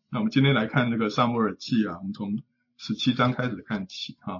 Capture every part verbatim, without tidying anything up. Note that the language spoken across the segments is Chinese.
那我们今天来看这个撒母耳记啊，我们从十七章开始看起哈。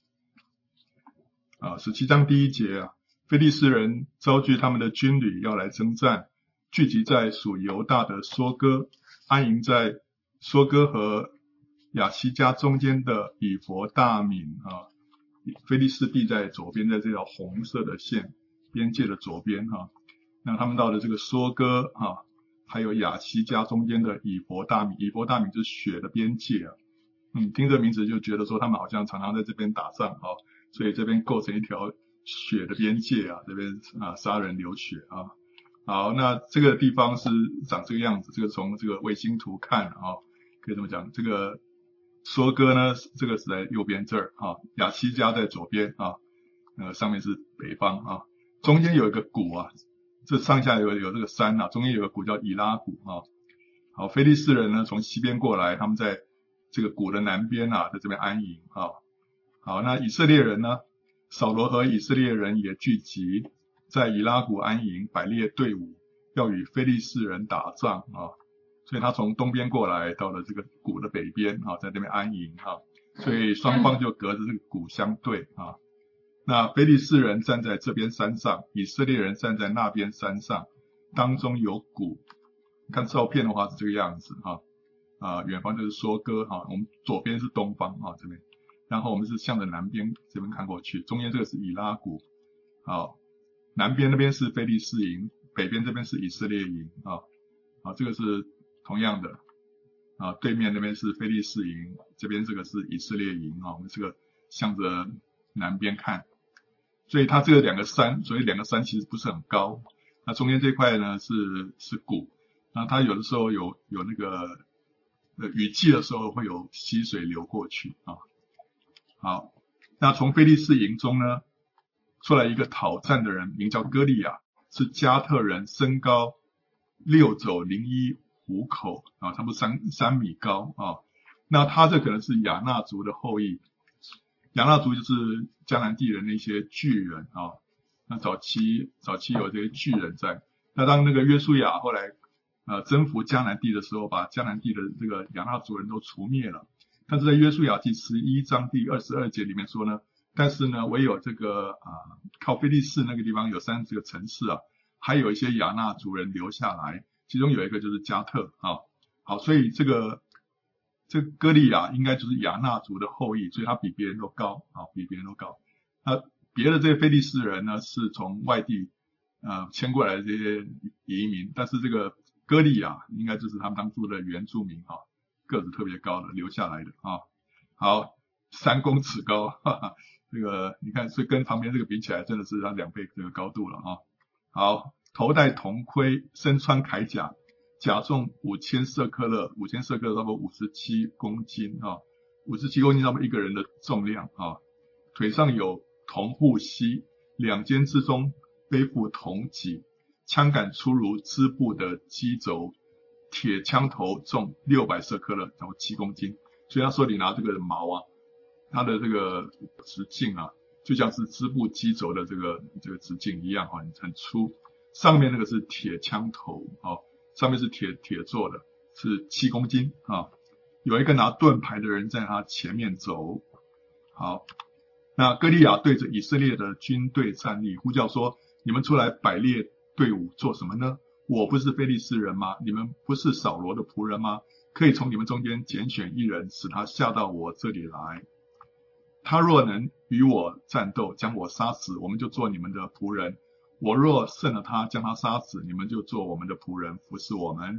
啊，十七章第一节啊，非利士人招聚他们的军旅要来征战，聚集在属犹大的梭哥，安营在梭哥和亚西加中间的以弗大敏啊。非利士地在左边，在这条红色的线边界的左边哈。那他们到了这个梭哥啊，还有亚西加中间的以弗大敏，以弗大敏就是雪的边界啊。嗯，听这名字就觉得说他们好像常常在这边打仗啊，所以这边构成一条雪的边界啊，这边啊杀人流血啊。好，那这个地方是长这个样子，这个从这个卫星图看啊，可以这么讲，这个梭哥呢，这个是在右边这儿啊，亚西加在左边啊，呃，上面是北方啊，中间有一个谷啊，这上下有有这个山啊，中间有个谷叫以拉谷啊。好，非利士人呢从西边过来，他们在这个谷的南边啊，在这边安营啊。好，那以色列人呢，扫罗和以色列人也聚集在以拉谷安营，摆列队伍，要与非利士人打仗啊。所以他从东边过来，到了这个谷的北边啊，在这边安营啊。所以双方就隔着这个谷相对啊。那非利士人站在这边山上，以色列人站在那边山上，当中有谷。看照片的话是这个样子哈。啊，远方就是梭哥哈，我们左边是东方哈这边，然后我们是向着南边这边看过去，中间这个是以拉谷，好，南边那边是非利士营，北边这边是以色列营啊，啊，这个是同样的啊，对面那边是非利士营，这边这个是以色列营啊，我们这个向着南边看，所以它这个两个山，所以两个山其实不是很高，那中间这块呢是是谷，那它有的时候有有那个。呃，雨季的时候会有溪水流过去啊。好，那从非利士营中呢，出来一个讨战的人，名叫歌利亚，是加特人，身高六肘零一虎口啊，差不多三三米高啊。那他这可能是亚衲族的后裔，亚衲族就是迦南地的那些巨人啊。那早期早期有这些巨人在，那当那个约书亚后来。呃，征服迦南地的时候，把迦南地的这个亚衲族人都除灭了。但是在约书亚记十一章第二十二节里面说呢，但是呢，唯有这个啊、呃，靠非利士那个地方有三十个城市啊，还有一些亚衲族人留下来，其中有一个就是加特啊。好，所以这个这个歌利亚应该就是亚衲族的后裔，所以他比别人都高啊，比别人都高。那别的这些非利士人呢，是从外地呃迁过来的这些移民，但是这个歌利亚应该就是他们当初的原住民啊，个子特别高的留下来的啊。好，三公尺高，哈哈，这个你看，所以跟旁边这个比起来，真的是他两倍这个高度了啊。好，头戴铜盔，身穿铠甲，甲重五千舍克勒，五千舍克勒差不多五十七公斤啊，五十七公斤差不多一个人的重量啊。腿上有铜护膝，两肩之中背负铜戟。枪杆粗如织布的机轴，铁枪头重六百舍克勒，然后七公斤。所以他说你拿这个矛啊，它的这个直径啊，就像是织布机轴的这个这个直径一样啊，很很粗。上面那个是铁枪头啊，上面是铁铁做的，是七公斤啊。有一个拿盾牌的人在他前面走。好，那歌利亚对着以色列的军队站立，呼叫说：你们出来摆列队伍做什么呢？我不是非利士人吗？你们不是扫罗的仆人吗？可以从你们中间拣选一人，使他下到我这里来。他若能与我战斗，将我杀死，我们就做你们的仆人。我若胜了他，将他杀死，你们就做我们的仆人，服侍我们。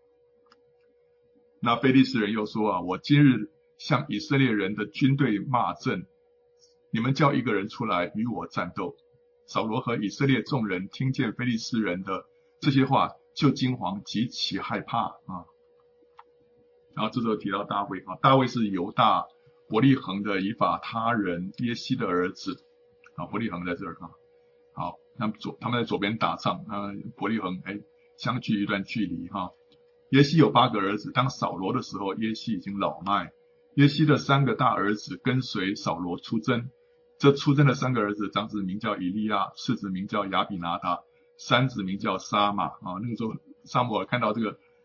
那非利士人又说啊，我今日向以色列人的军队骂阵，你们叫一个人出来与我战斗。扫罗和以色列众人听见非利士人的这些话，就惊惶极其害怕啊。然后这时候提到大卫啊，大卫是犹大伯利恒的以法他人耶西的儿子啊，伯利恒在这儿啊。好，他们左他们在左边打仗，啊，伯利恒哎相距一段距离哈。耶西有八个儿子，当扫罗的时候，耶西已经老迈。耶西的三个大儿子跟随扫罗出征。这出征的三个儿子，长子名叫以利亚，次子名叫亚比拿达，三子名叫沙马啊。那个时候，撒母耳看到这个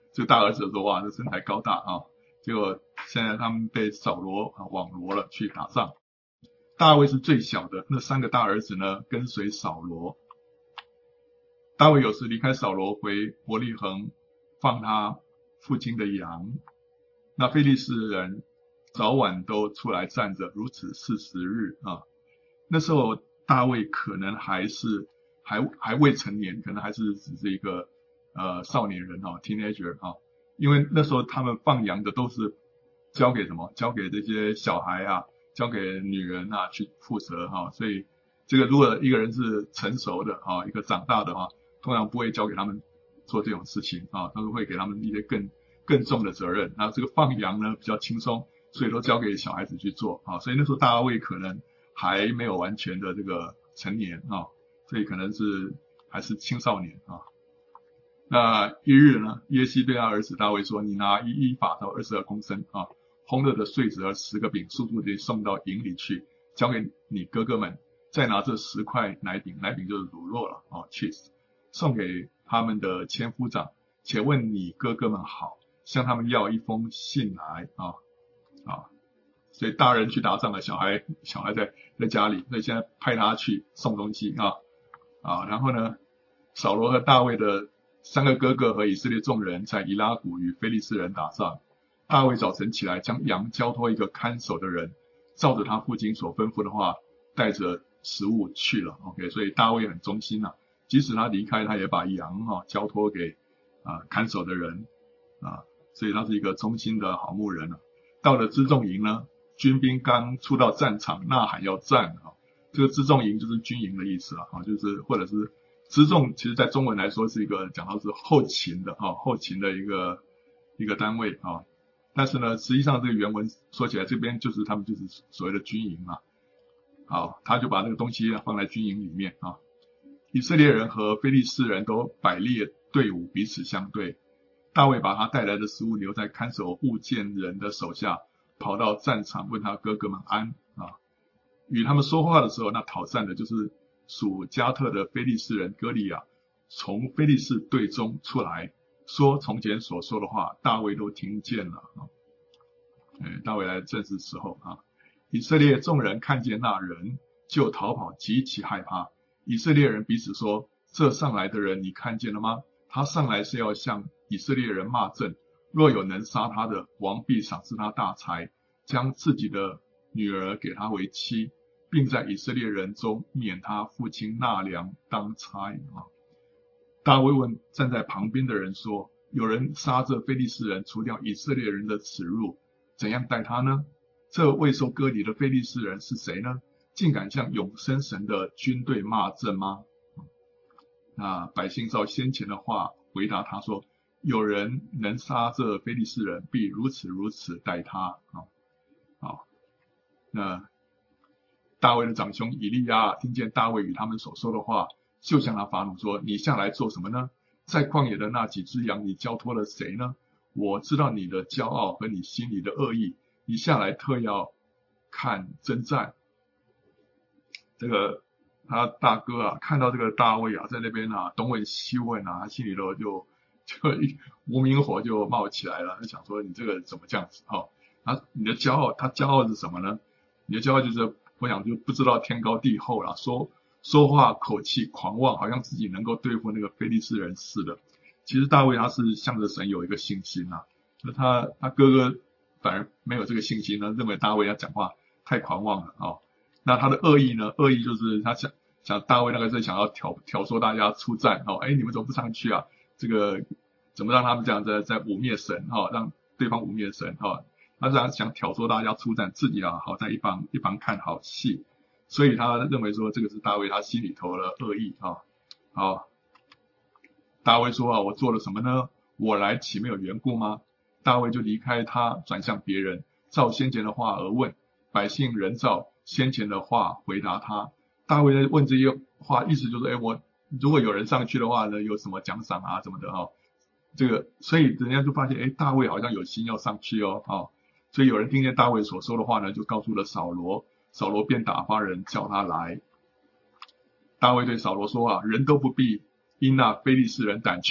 这个大儿子说哇，这身材高大啊，结果现在他们被扫罗啊网罗了去打仗。大卫是最小的，那三个大儿子呢跟随扫罗。大卫有时离开扫罗回伯利恒放他父亲的羊，那非利士人早晚都出来站着，如此四十日啊。那时候大卫可能还是还还未成年，可能还是只是一个呃少年人啊 ，teenager 啊，因为那时候他们放羊的都是交给什么？交给这些小孩啊，交给女人啊去负责哈、啊，所以这个如果一个人是成熟的啊，一个长大的话、啊，通常不会交给他们做这种事情啊，都是会给他们一些更更重的责任。那这个放羊呢比较轻松，所以都交给小孩子去做啊。所以那时候大卫可能还没有完全的这个成年啊，所以可能是还是青少年啊。那一日呢，耶西对他儿子大卫说：“你拿一衣法到二十二公升啊，烘热的穗子和十个饼，速速地送到营里去，交给你哥哥们。再拿这十块奶饼，奶饼就是乳酪了啊 ，cheese， 送给他们的千夫长，且问你哥哥们好，向他们要一封信来啊啊。”所以大人去打仗了，小孩小孩在在家里，所以现在派他去送东西啊啊。然后呢，扫罗和大卫的三个哥哥和以色列众人在以拉谷与非利士人打仗。大卫早晨起来，将羊交托一个看守的人，照着他父亲所吩咐的话，带着食物去了。OK， 所以大卫很忠心啊，即使他离开，他也把羊哈、啊、交托给啊看守的人啊，所以他是一个忠心的好牧人啊。到了辎重营呢，军兵刚出到战场，呐喊要战啊。这个辎重营就是军营的意思啊，就是或者是辎重，其实在中文来说是一个讲到是后勤的啊，后勤的一个一个单位啊。但是呢，实际上这个原文说起来，这边就是他们就是所谓的军营啊。好，他就把那个东西放在军营里面啊。以色列人和非利士人都摆列队伍，彼此相对。大卫把他带来的食物留在看守物件人的手下，跑到战场问他哥哥们安啊。与他们说话的时候，那讨战的就是属加特的非利士人歌利亚，从非利士队中出来，说从前所说的话，大卫都听见了啊。哎，大卫来正是时候啊。以色列众人看见那人，就逃跑，极其害怕。以色列人彼此说：“这上来的人，你看见了吗？他上来是要向以色列人骂阵。若有能杀他的，王必赏赐他大财，将自己的女儿给他为妻，并在以色列人中免他父亲纳粮当差啊。”大卫问站在旁边的人说：“有人杀这非利士人，除掉以色列人的耻辱，怎样待他呢？这未受割礼的非利士人是谁呢？竟敢向永生神的军队骂阵吗？”那百姓照先前的话回答他说：“有人能杀这非利士人，必如此如此待他。”啊，好，那大卫的长兄以利亚听见大卫与他们所说的话，就向他发怒说：“你下来做什么呢？在旷野的那几只羊，你交托了谁呢？我知道你的骄傲和你心里的恶意，你下来特要看征战。”这个他大哥啊，看到这个大卫啊，在那边啊东问西问啊，他心里头就就一无名火就冒起来了，他想说你这个怎么这样子哦？啊，你的骄傲，他骄傲是什么呢？你的骄傲就是，我想就不知道天高地厚了，说说话口气狂妄，好像自己能够对付那个非利士人似的。其实大卫他是向着神有一个信心啊，那他他哥哥反而没有这个信心呢，认为大卫他讲话太狂妄了哦。那他的恶意呢？恶意就是他想想大卫那个是想要挑挑唆大家出战哦，哎，你们怎么不上去啊？这个怎么让他们这样在在污蔑神哈、哦，让对方污蔑神哈、哦？他想想挑唆大家出战，自己啊好在一旁一旁看好戏，所以他认为说这个是大卫他心里头的恶意啊。好，大卫说啊，我做了什么呢？我来岂没有缘故吗？大卫就离开他，转向别人，照先前的话而问，百姓人照先前的话回答他。大卫在问这些话，意思就是，哎，我如果有人上去的话呢，有什么奖赏啊，什么的哈、哦。这个，所以人家就发现，哎，大卫好像有心要上去哦，哦，所以有人听见大卫所说的话呢，就告诉了扫罗，扫罗便打发人叫他来。大卫对扫罗说啊，人都不必因那非利士人胆怯，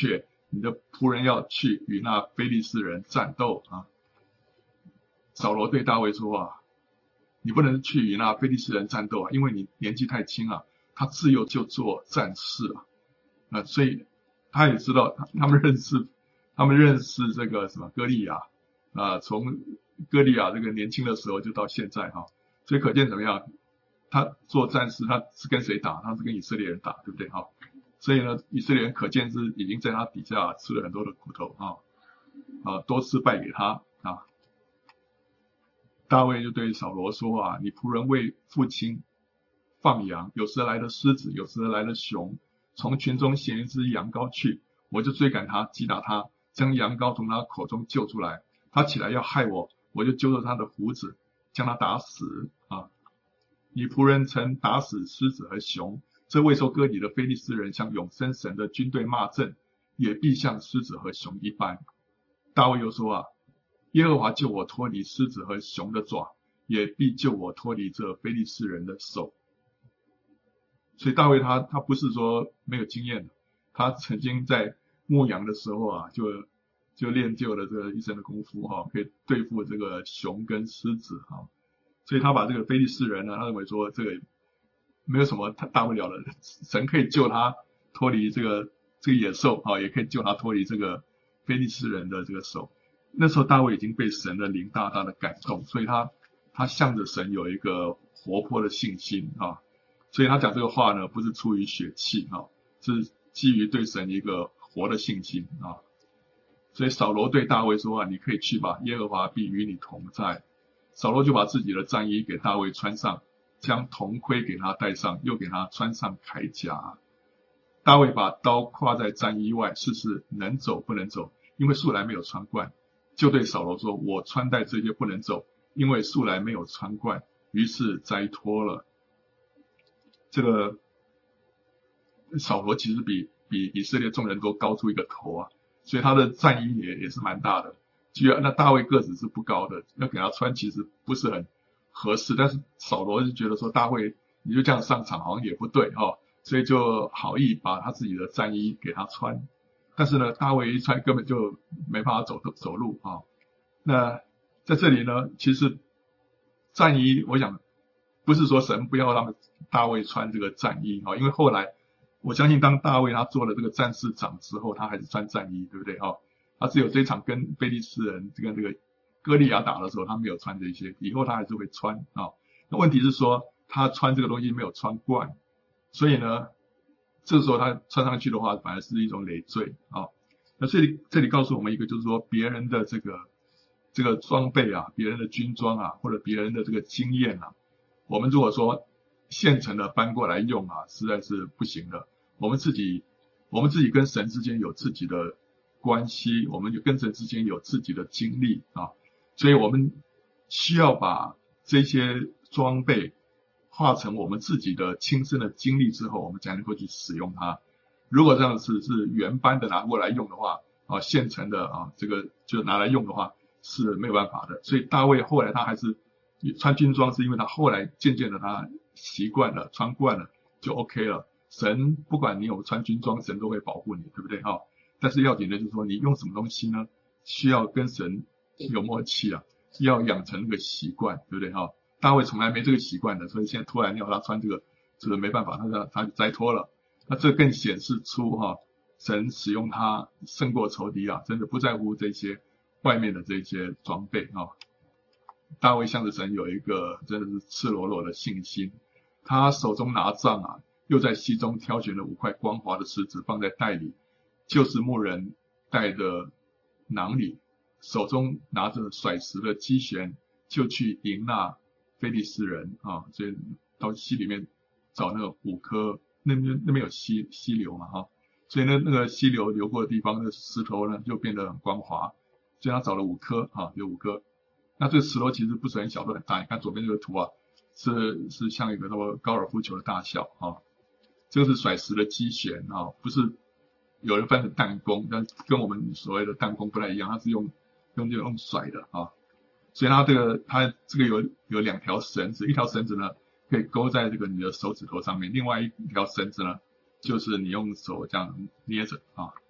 你的仆人要去与那非利士人战斗啊。扫罗对大卫说啊，你不能去与那非利士人战斗啊，因为你年纪太轻啊，他自幼就做战士啊，啊，所以他也知道他们认识，他们认识这个什么歌利亚啊，从歌利亚这个年轻的时候就到现在哈、啊，所以可见怎么样？他做战士，他是跟谁打？他是跟以色列人打，对不对哈？所以呢，以色列人可见是已经在他底下吃了很多的苦头啊，啊，多次败给他啊。大卫就对扫罗说啊，你仆人为父亲放羊，有时来了狮子，有时来了熊，从群中衔一只羊羔去，我就追赶他，击打他，将羊羔从他口中救出来。他起来要害我，我就揪着他的胡子，将他打死啊。你仆人曾打死狮子和熊，这未受割礼的非利士人向永生神的军队骂阵，也必像狮子和熊一般。大卫又说啊，耶和华救我脱离狮子和熊的爪，也必救我脱离这非利士人的手。所以大卫他他不是说没有经验的，他曾经在牧羊的时候啊，就就练就了这个一身的功夫哈、啊，可以对付这个熊跟狮子哈、啊。所以他把这个非利士人呢，他认为说这个没有什么大不了的，神可以救他脱离这个这个野兽啊，也可以救他脱离这个非利士人的这个手。那时候大卫已经被神的灵大大的感动，所以他他向着神有一个活泼的信心啊。所以他讲这个话呢，不是出于血气啊，是基于对神一个活的信心啊。所以扫罗对大卫说啊，你可以去吧，耶和华必与你同在。扫罗就把自己的战衣给大卫穿上，将铜盔给他戴上，又给他穿上铠甲。大卫把刀挎在战衣外，试试能走不能走，因为素来没有穿惯，就对扫罗说，我穿戴这些不能走，因为素来没有穿惯，于是摘脱了。这个扫罗其实比比以色列众人都高出一个头啊，所以他的战衣也也是蛮大的。那大卫个子是不高的，要给他穿其实不是很合适，但是扫罗就觉得说大卫你就这样上场好像也不对哈、哦，所以就好意把他自己的战衣给他穿。但是呢，大卫一穿根本就没办法走走路啊、哦。那在这里呢，其实战衣我想不是说神不要让大卫穿这个战衣啊、哦，因为后来我相信当大卫他做了这个战士长之后，他还是穿战衣，对不对啊、哦？他只有这一场跟非利士人跟这个歌利亚打的时候，他没有穿这些，以后他还是会穿啊。那问题是说他穿这个东西没有穿惯，所以呢，这时候他穿上去的话，反而是一种累赘啊。那这里这里告诉我们一个，就是说别人的这个这个装备啊，别人的军装啊，或者别人的这个经验啊，我们如果说现成的搬过来用啊，实在是不行的。我们自己我们自己跟神之间有自己的关系，我们就跟神之间有自己的经历啊，所以我们需要把这些装备化成我们自己的亲身的经历之后，我们才能够去使用它。如果这样子是原班的拿过来用的话啊，现成的啊，这个就拿来用的话是没有办法的。所以大卫后来他还是穿军装，是因为他后来渐渐的他习惯了，穿惯了就 OK 了。神不管你有穿军装，神都会保护你，对不对哈？但是要紧的就是说，你用什么东西呢？需要跟神有默契啊，要养成那个习惯，对不对哈？大卫从来没这个习惯的，所以现在突然要他穿这个，这个没办法，他他就摘脱了。那这更显示出哈，神使用他胜过仇敌啊，真的不在乎这些外面的这些装备啊。大卫向着神有一个真的是赤裸裸的信心，他手中拿杖啊，又在溪中挑选了五块光滑的石子放在袋里，就是牧人带的囊里，手中拿着甩石的机旋，就去迎那非利士人啊，所以到溪里面找那个五颗，那边那边有溪溪流嘛哈、啊，所以呢那个溪流流过的地方的石头呢就变得很光滑，所以他找了五颗啊，有五颗。那这个石头其实不是很小，都很大，你看左边这个图啊，是是像一个高尔夫球的大小啊。这个是甩石的机旋啊，不是有人分成弹弓，但跟我们所谓的弹弓不太一样，它是用用这种甩的啊。所以它这个它这个有有两条绳子，一条绳子呢可以勾在这个你的手指头上面，另外一条绳子呢就是你用手这样捏着啊。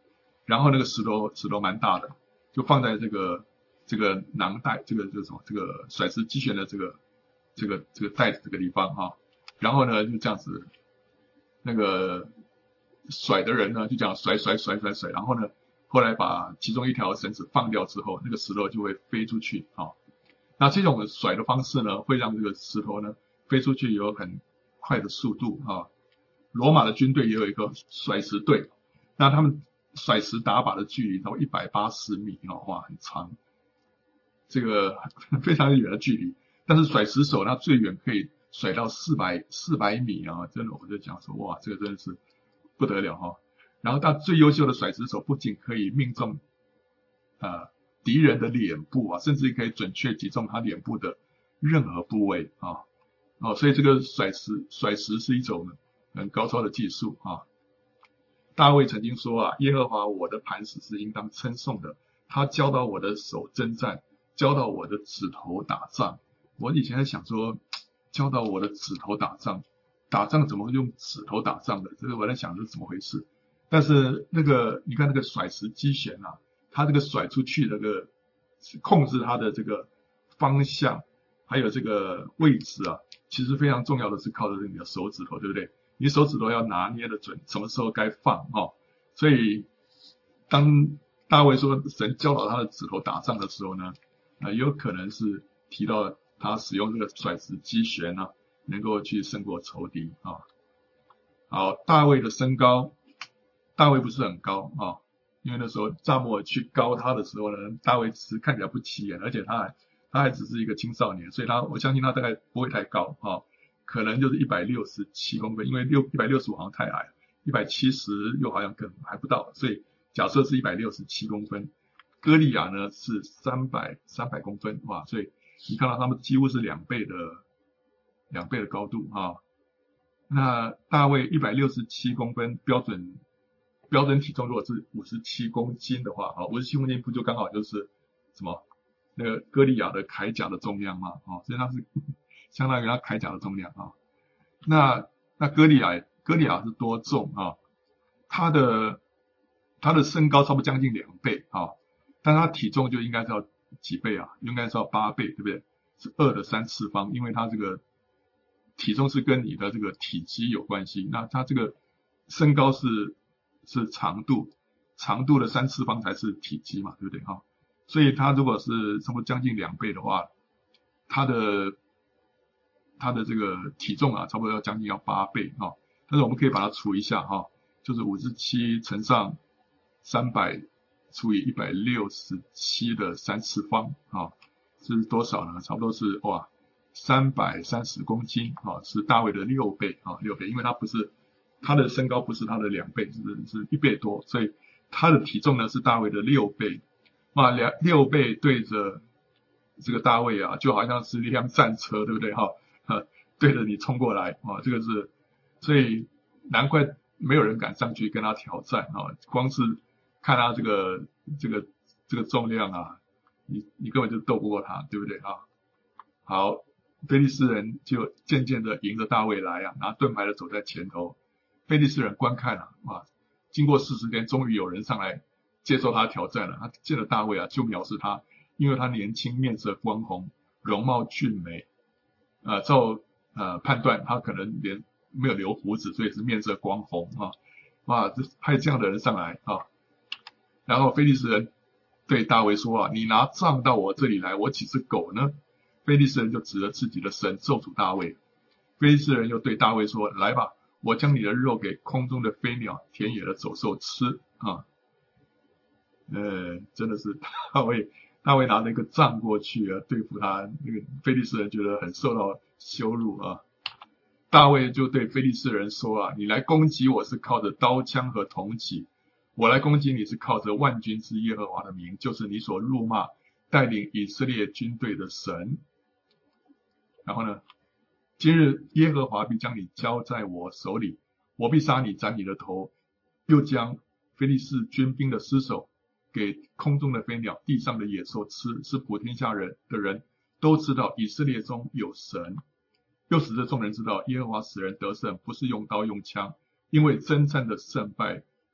然后那个石头石头蛮大的，就放在这个这个囊袋，这个这个什么这个甩石机旋的这个这个这个袋子这个地方哈。然后呢就这样子，那个甩的人呢就这样甩甩甩甩甩，然后呢后来把其中一条绳子放掉之后，那个石头就会飞出去啊。那这种甩的方式呢，会让这个石头呢飞出去有很快的速度啊。罗马的军队也有一个甩石队，那他们甩石打靶的距离到一百八十米哦，哇，很长，这个非常远的距离。但是甩石手他最远可以甩到四百四百米啊，真的我就讲说，哇，这个真的是不得了哈。然后他最优秀的甩石手不仅可以命中呃敌人的脸部啊，甚至可以准确击中他脸部的任何部位啊。哦，所以这个甩石甩石是一种很高超的技术啊。大卫曾经说啊，耶和华我的磐石是应当称颂的，他教导我的手征战，教导我的指头打仗。我以前在想说，教导我的指头打仗，打仗怎么会用指头打仗的？这个我在想是怎么回事。但是那个你看那个甩石机旋啊，它这个甩出去那个控制它的这个方向还有这个位置啊，其实非常重要的是靠着你的手指头，对不对？你手指头要拿捏的准，什么时候该放哦。所以当大卫说神教导他的指头打仗的时候呢，呃，有可能是提到他使用这个甩石机旋呢、啊，能够去胜过仇敌啊。好，大卫的身高，大卫不是很高啊，因为那时候撒母耳去高他的时候呢，大卫只是看起来不起眼，而且他还他还只是一个青少年，所以他我相信他大概不会太高啊。可能就是一百六十七公分，因为六一百六十五好像太矮了，一百七十又好像更还不到，所以假设是一百六十七公分。歌利亚呢是三百三百公分，哇，所以你看到他们几乎是两倍的两倍的高度啊。那大卫一百六十七公分，标准标准体重如果是五十七公斤的话啊，五十七公斤不就刚好就是什么那个歌利亚的铠甲的重量吗？啊，所以它是相当于他铠甲的重量啊。那那歌利亚歌利亚是多重啊？他的他的身高差不多将近两倍啊，但他体重就应该是要几倍啊？应该是要八倍，对不对？是二的三次方，因为他这个体重是跟你的这个体积有关系。那他这个身高是是长度，长度的三次方才是体积嘛，对不对啊？所以他如果是差不多将近两倍的话，他的他的这个体重啊，差不多要将近要八倍啊。但是我们可以把它除一下哈，就是五十七乘上三百除以一百六十七的三次方啊，是多少呢？差不多是哇三百三十公斤啊，是大卫的六倍啊，六倍，因为他不是他的身高不是他的两倍，是是一倍多，所以他的体重呢是大卫的六倍。哇，两六倍对着这个大卫啊，就好像是一辆战车，对不对哈？对着你冲过来啊，这个是，所以难怪没有人敢上去跟他挑战啊！光是看他这个这个这个重量啊，你你根本就斗不过他，对不对啊？好，非利士人就渐渐的迎着大卫来啊，拿盾牌的走在前头。非利士人观看啊，哇，经过四十天，终于有人上来接受他挑战了。他见了大卫啊，就藐视他，因为他年轻，面色光红，容貌俊美。呃，照呃判断他可能连没有留胡子，所以是面色光红啊。哇，这派这样的人上来啊。然后非利士人对大卫说啊，你拿杖到我这里来，我岂是狗呢？非利士人就指着自己的神咒诅大卫。非利士人又对大卫说，来吧，我将你的肉给空中的飞鸟、田野的走兽吃啊。呃，真的是大卫大卫拿了一个杖过去啊，对付他。那个非利士人觉得很受到羞辱啊。大卫就对非利士人说啊，你来攻击我是靠着刀枪和铜戟，我来攻击你是靠着万军之耶和华的名，就是你所辱骂带领以色列军队的神。然后呢，今日耶和华必将你交在我手里，我必杀你，斩你的头，又将非利士军兵的尸首给空中的飞鸟、地上的野兽吃，是普天下人的人都知道以色列中有神。又使这众人知道耶和华使人得胜，不是用刀用枪，因为征战的胜败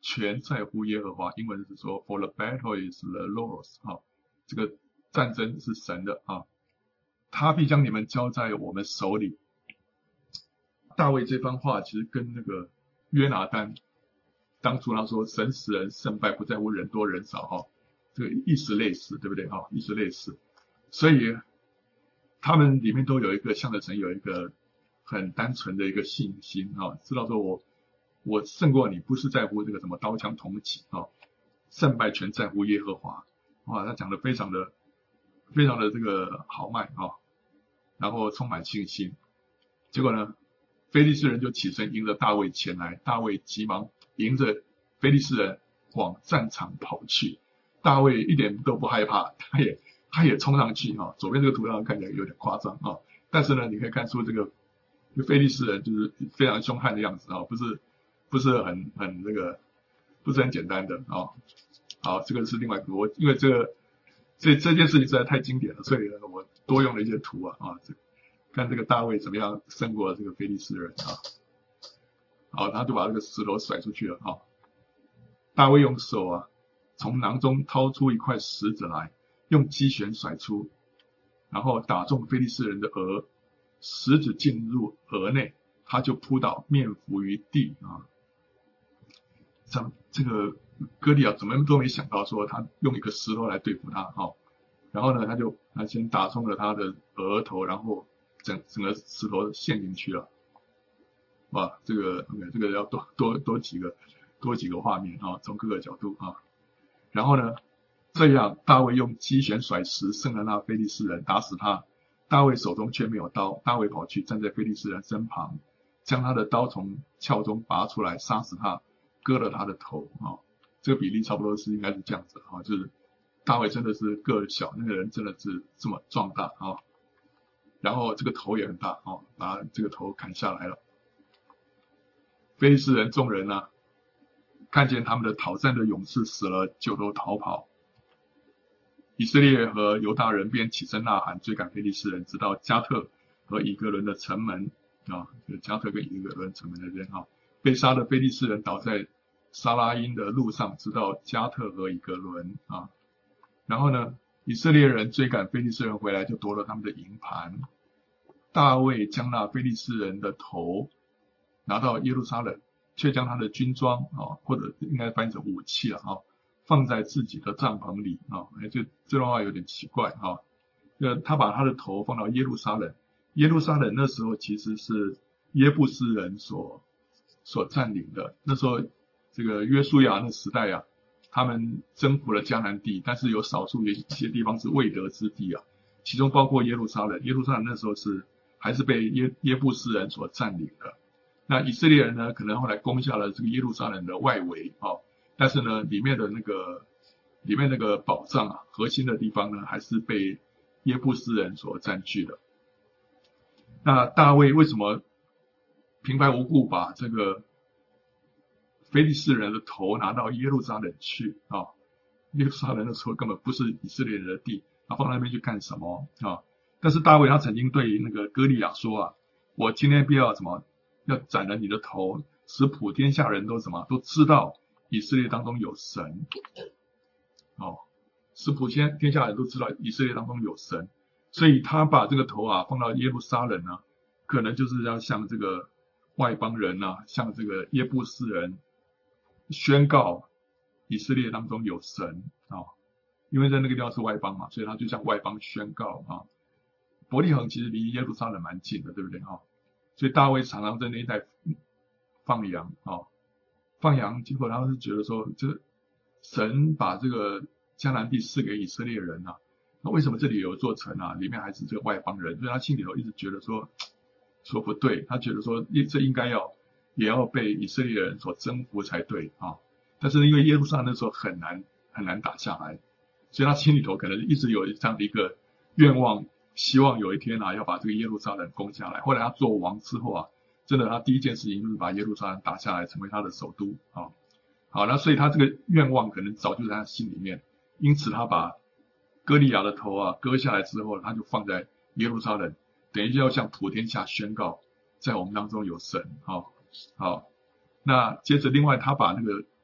全在乎耶和华，英文是说 For the battle is the Lord's 啊，这个战争是神的啊，他必将你们交在我们手里。大卫这番话其实跟那个约拿单当初他说神使人胜败不在乎人多人少哈，这个意思类似，对不对哈？意思类似，所以他们里面都有一个向着神有一个很单纯的一个信心啊，知道说我我胜过你不是在乎这个什么刀枪铜戟啊，胜败全在乎耶和华。哇，他讲的非常的非常的这个豪迈啊，然后充满信心。结果呢，非利士人就起身迎着大卫前来，大卫急忙迎着非利士人往战场跑去。大卫一点都不害怕，他也他也冲上去啊。左边这个图上看起来有点夸张啊，但是呢，你可以看出这个非利士人就是非常凶悍的样子啊，不是不是很很那个不是很简单的啊。好，这个是另外一个，我因为这个这这件事情实在太经典了，所以呢我多用了一些图啊啊，这看这个大卫怎么样胜过这个非利士人啊。好，他就把这个石头甩出去了啊。大卫用手啊从囊中掏出一块石子来，用机旋甩出，然后打中非利士人的额，石子进入额内，他就扑倒，面伏于地啊。这这个歌利亚怎么都没想到说他用一个石头来对付他啊。然后呢，他就他先打中了他的额头，然后整整个石头陷进去了。哇，这个 OK， 这个要多多多几个多几个画面啊，从各个角度啊。然后呢，这样大卫用机旋甩石胜了那非利士人，打死他。大卫手中却没有刀，大卫跑去站在非利士人身旁，将他的刀从鞘中拔出来，杀死他，割了他的头啊。这个比例差不多是应该是这样子啊，就是大卫真的是个儿小，那个人真的是这么壮大啊。然后这个头也很大啊，把这个头砍下来了。非利士人众人呢、啊，看见他们的讨战的勇士死了，就都逃跑。以色列和犹大人便起身呐喊，追赶非利士人，直到加特和以格伦的城门啊，就加特跟以格伦城门那边啊，被杀的非利士人倒在沙拉因的路上，直到加特和以格伦啊。然后呢，以色列人追赶非利士人回来，就夺了他们的营盘。大卫将那非利士人的头拿到耶路撒冷，却将他的军装啊，或者应该翻译成武器了啊，放在自己的帐篷里啊。哎，这这段话有点奇怪啊。呃，他把他的头放到耶路撒冷，耶路撒冷那时候其实是耶布斯人所所占领的。那时候这个约书亚那时代啊，他们征服了迦南地，但是有少数一些地方是未得之地啊，其中包括耶路撒冷。耶路撒冷那时候是还是被耶耶布斯人所占领的。那以色列人呢，可能后来攻下了这个耶路撒冷的外围啊，但是呢，里面的那个里面那个宝藏啊，核心的地方呢，还是被耶布斯人所占据的。那大卫为什么平白无故把这个非利士人的头拿到耶路撒冷去啊？耶路撒冷的时候根本不是以色列人的地，他放在那边去干什么啊？但是大卫他曾经对那个歌利亚说啊，我今天必要什么？要斩了你的头，使普天下人都什么都知道以色列当中有神。哦，使普天天下人都知道以色列当中有神，所以他把这个头啊放到耶路撒冷啊，可能就是要向这个外邦人啊，向这个耶布斯人宣告以色列当中有神啊、哦，因为在那个地方是外邦嘛，所以他就向外邦宣告啊。伯利恒其实离耶路撒冷蛮近的，对不对啊？所以大卫常常在那一带放羊啊、哦，放羊，结果他是觉得说，这神把这个迦南地赐给以色列人啊，那为什么这里有一座城啊，里面还是这个外邦人？所以他心里头一直觉得说，说不对，他觉得说这应该要也要被以色列人所征服才对啊。但是因为耶路撒冷那时候很难很难打下来，所以他心里头可能一直有这样的一个愿望。希望有一天啊，要把这个耶路撒冷攻下来。后来他做王之后啊，真的他第一件事情就是把耶路撒冷打下来，成为他的首都啊。好，那所以他这个愿望可能早就在他心里面，因此他把歌利亚的头啊割下来之后，他就放在耶路撒冷，等于就要向普天下宣告，在我们当中有神。好，好，那接着另外他把那个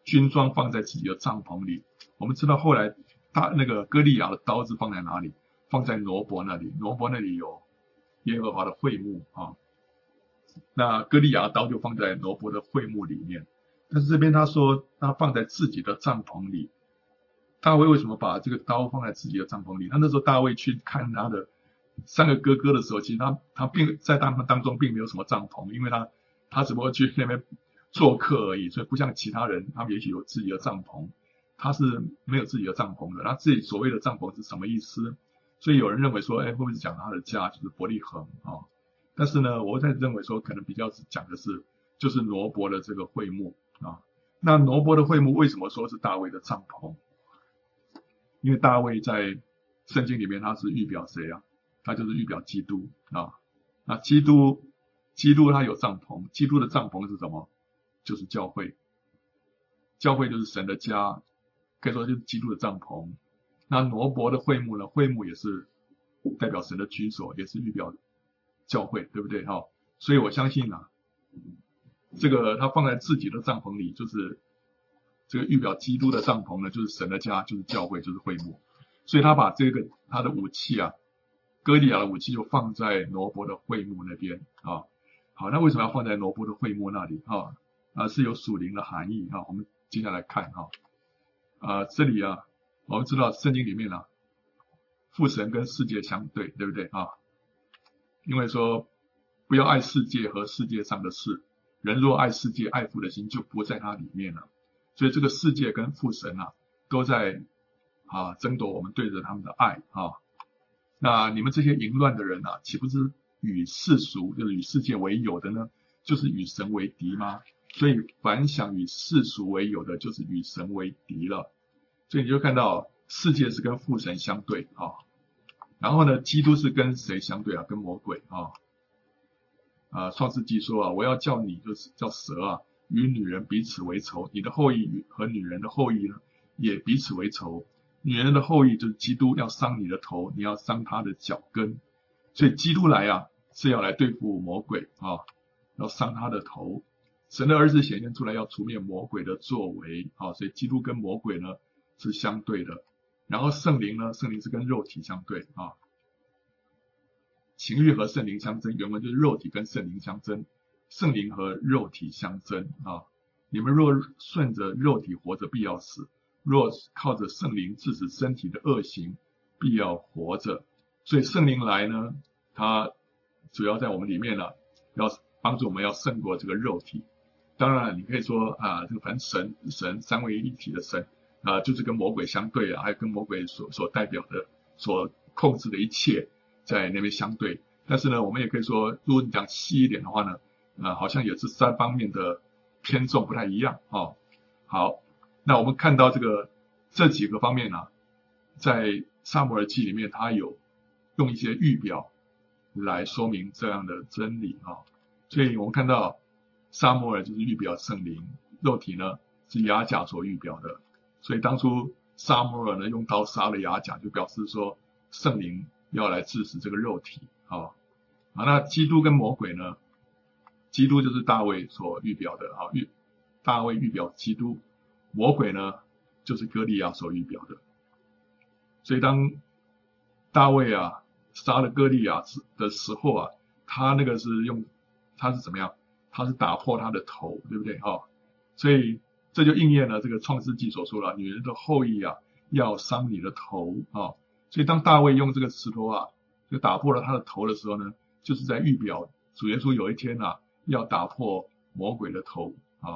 军装放在自己的帐篷里。我们知道后来大那个歌利亚的刀是放在哪里？放在挪伯那里，挪伯那里有耶和华的会幕啊。那歌利亚的刀就放在挪伯的会幕里面。但是这边他说他放在自己的帐篷里。大卫为什么把这个刀放在自己的帐篷里？他那时候大卫去看他的三个哥哥的时候，其实他他并在他们当中并没有什么帐篷，因为他他只不过去那边做客而已，所以不像其他人，他们也许有自己的帐篷，他是没有自己的帐篷的。他自己所谓的帐篷是什么意思？所以有人认为说，哎，会不会是讲他的家就是伯利恒啊？但是呢，我在认为说，可能比较是讲的是就是挪伯的这个会幕啊。那挪伯的会幕为什么说是大卫的帐篷？因为大卫在圣经里面他是预表谁啊？他就是预表基督啊。那基督，基督他有帐篷，基督的帐篷是什么？就是教会。教会就是神的家，可以说就是基督的帐篷。那挪伯的会幕呢？会幕也是代表神的居所，也是预表教会，对不对？哈，所以我相信啊，这个他放在自己的帐篷里，就是这个预表基督的帐篷呢，就是神的家，就是教会，就是会幕。所以他把这个他的武器啊，歌利亚的武器就放在挪伯的会幕那边啊。好，那为什么要放在挪伯的会幕那里啊？啊，是有属灵的含义啊。我们接下来看哈，啊，这里啊，我们知道圣经里面啊，父神跟世界相对，对不对啊？因为说不要爱世界和世界上的事，人若爱世界，爱父的心就不在他里面了。所以这个世界跟父神啊，都在啊争夺我们对着他们的爱啊。那你们这些淫乱的人啊，岂不是与世俗，就是与世界为友的呢？就是与神为敌吗？所以凡想与世俗为友的，就是与神为敌了。所以你就看到世界是跟父神相对啊，然后呢，基督是跟谁相对啊？跟魔鬼啊。啊，创世纪说啊，我要叫你就是叫蛇啊，与女人彼此为仇，你的后裔和女人的后裔呢，也彼此为仇。女人的后裔就是基督，要伤你的头，你要伤他的脚跟。所以基督来啊，是要来对付魔鬼啊，要伤他的头。神的儿子显现出来，要除灭魔鬼的作为啊，所以基督跟魔鬼呢是相对的。然后圣灵呢，圣灵是跟肉体相对啊。情欲和圣灵相争，原文就是肉体跟圣灵相争，圣灵和肉体相争啊。你们若顺着肉体活着，必要死；若靠着圣灵制止身体的恶行，必要活着。所以圣灵来呢，它主要在我们里面呢，要帮助我们要胜过这个肉体。当然，你可以说啊，这个反正神神三位一体的神啊，就是跟魔鬼相对啊，还有跟魔鬼所所代表的、所控制的一切。在那边相对，但是呢，我们也可以说，如果你讲细一点的话呢，呃，好像也是三方面的偏重不太一样哦。好，那我们看到这个这几个方面呢、啊，在撒母耳记里面，它有用一些预表来说明这样的真理啊、哦。所以我们看到撒母耳就是预表圣灵，肉体呢是亚甲所预表的。所以当初撒母耳呢用刀杀了亚甲，就表示说圣灵要来致死这个肉体啊、哦。好，那基督跟魔鬼呢？基督就是大卫所预表的啊，预大卫预表基督，魔鬼呢就是歌利亚所预表的。所以当大卫啊杀了歌利亚的时候啊，他那个是用他是怎么样？他是打破他的头，对不对？哈、哦，所以这就应验了这个创世纪所说的，女人的后裔啊要伤你的头啊。哦，所以当大卫用这个石头啊，就打破了他的头的时候呢，就是在预表主耶稣有一天啊，要打破魔鬼的头啊。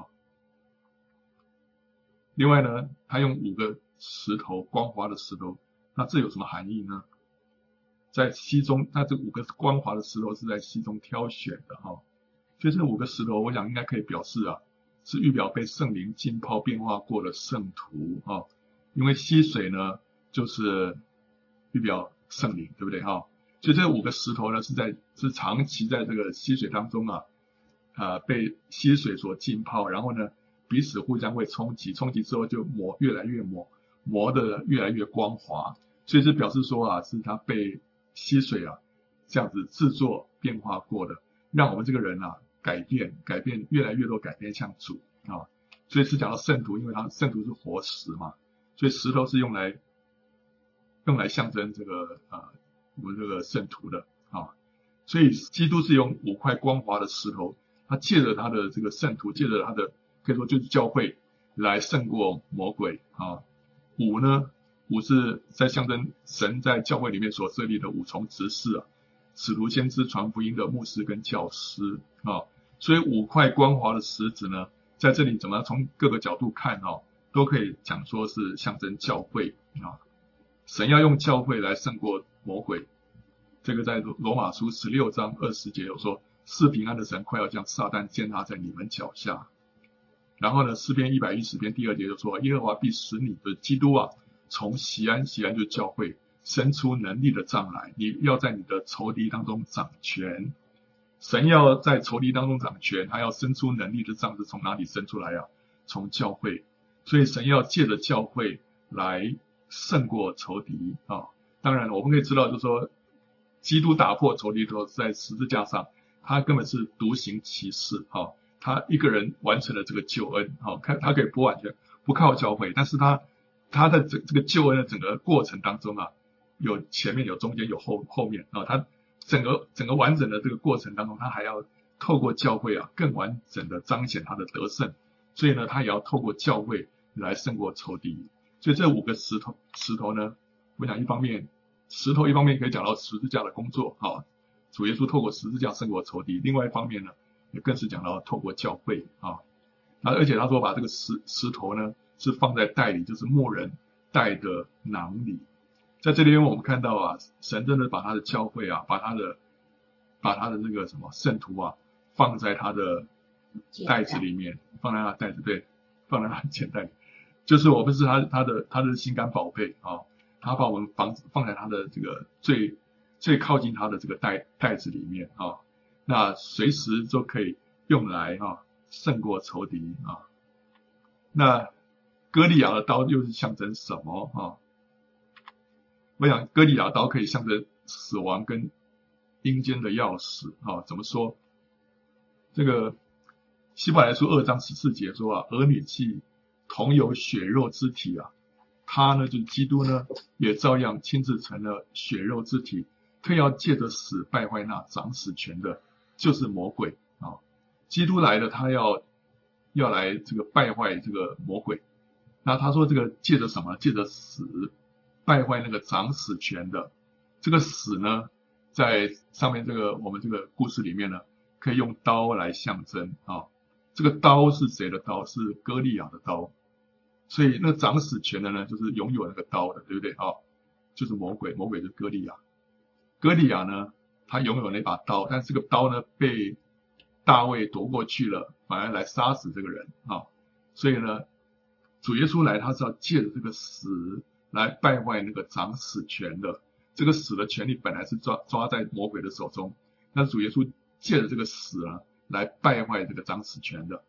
另外呢，他用五个石头，光滑的石头，那这有什么含义呢？在溪中，那这五个光滑的石头是在溪中挑选的哈。所以这五个石头，我想应该可以表示啊，是预表被圣灵浸泡变化过的圣徒啊。因为溪水呢，就是预表圣灵，对不对哈？所以这五个石头呢，是在是长期在这个溪水当中啊，呃，被溪水所浸泡，然后呢，彼此互相会冲击，冲击之后就磨越来越磨，磨得越来越光滑。所以这表示说啊，是它被溪水啊这样子制作变化过的，让我们这个人啊改变，改变越来越多改变向主啊。 所以是讲到圣徒，因为它圣徒是活石嘛，所以石头是用来用来象征这个呃我们这个圣徒的啊。所以基督是用五块光滑的石头，他借着他的这个圣徒，借着他的可以说就是教会来胜过魔鬼啊。五呢，五是在象征神在教会里面所设立的五重职事啊，使徒、先知、传福音的牧师跟教师啊。所以五块光滑的石子呢，在这里怎么从各个角度看哦，都可以讲说是象征教会啊。神要用教会来胜过魔鬼，这个在罗马书十六章二十节有说，是平安的神快要将撒旦践踏在你们脚下。然后呢，诗篇一百一十篇第二节就说，耶和华必使你的基督啊，从锡安，锡安就是教会，伸出能力的杖来，你要在你的仇敌当中掌权。神要在仇敌当中掌权，他要伸出能力的杖是从哪里伸出来啊？从教会。所以神要借着教会来胜过仇敌啊。当然我们可以知道就是说，基督打破仇敌的时候在十字架上，他根本是独行其事啊，他一个人完成了这个救恩啊，他可以不完全不靠教会，但是他他在这这个救恩的整个过程当中啊，有前面有中间有后后面啊，他整个整个完整的这个过程当中，他还要透过教会啊，更完整的彰显他的得胜。所以呢，他也要透过教会来胜过仇敌。所以这五个石头石头呢，我想一方面石头一方面可以讲到十字架的工作啊，主耶稣透过十字架胜过仇敌。另外一方面呢，也更是讲到透过教会啊。那而且他说把这个石石头呢是放在袋里，就是牧人带的囊里。在这里面我们看到啊，神真的把他的教会啊，把他的把他的这个什么圣徒啊，放在他的袋子里面，放在他的袋子，对，放在他的钱袋里，就是我们是他他的他的心肝宝贝啊，他把我们放放在他的这个最最靠近他的这个袋袋子里面啊，那随时都可以用来啊胜过仇敌啊。那歌利亚的刀又是象征什么啊？我想歌利亚刀可以象征死亡跟阴间的钥匙啊。怎么说？这个希伯来书二章十四节说啊，儿女既同有血肉之体啊，他呢就是基督呢，也照样亲自成了血肉之体，特要借着死败坏那掌死权的，就是魔鬼啊。基督来了，他要要来这个败坏这个魔鬼。那他说这个借着什么？借着死败坏那个掌死权的。这个死呢，在上面这个我们这个故事里面呢，可以用刀来象征啊。这个刀是谁的刀？是歌利亚的刀。所以那个掌死权的呢，就是拥有那个刀的，对不对啊？就是魔鬼，魔鬼就是歌利亚。歌利亚呢，他拥有那把刀，但这个刀呢被大卫夺过去了，反而来杀死这个人啊。所以呢，主耶稣来，他是要借着这个死来败坏那个掌死权的。这个死的权利本来是抓抓在魔鬼的手中，那主耶稣借着这个死啊，来败坏这个掌死权的。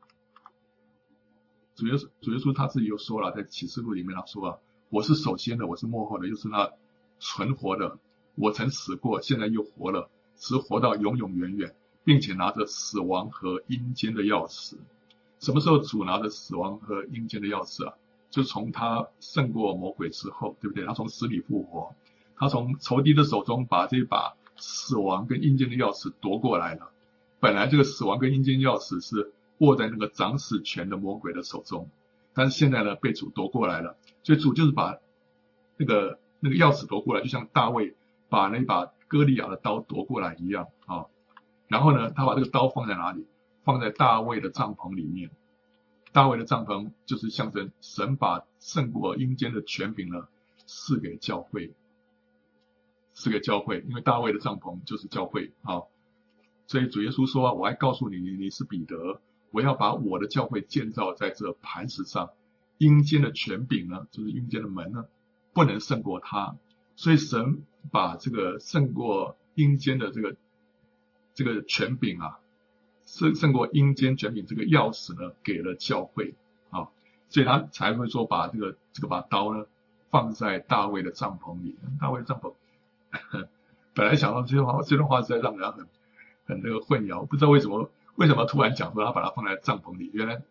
主耶稣主耶稣他自己又说了，在启示录里面他说啊，我是首先的，我是末后的，又是那存活的，我曾死过，现在又活了，是活到永永远远，并且拿着死亡和阴间的钥匙。什么时候主拿着死亡和阴间的钥匙啊？就从他胜过魔鬼之后，对不对？他从死里复活，他从仇敌的手中把这把死亡跟阴间的钥匙夺过来了。本来这个死亡跟阴间钥匙是握在那个掌死权的魔鬼的手中，但是现在呢被主夺过来了。所以主就是把那个那个钥匙夺过来，就像大卫把那把歌利亚的刀夺过来一样啊。然后呢，他把这个刀放在哪里？放在大卫的帐篷里面。大卫的帐篷就是象征神把胜过阴间的权柄呢赐给教会，赐给教会，因为大卫的帐篷就是教会啊。所以主耶稣说啊，我还告诉你，你是彼得，我要把我的教会建造在这磐石上，阴间的权柄呢，就是阴间的门呢，不能胜过他。所以神把这个胜过阴间的这个这个权柄啊，胜胜过阴间权柄这个钥匙呢，给了教会啊，所以他才会说把这个这个把刀呢放在大卫的帐篷里。大卫的帐篷，本来想到这段话，这段话实在让人很很那个混淆，不知道为什么为什么突然讲说他把它放在帐篷里，原来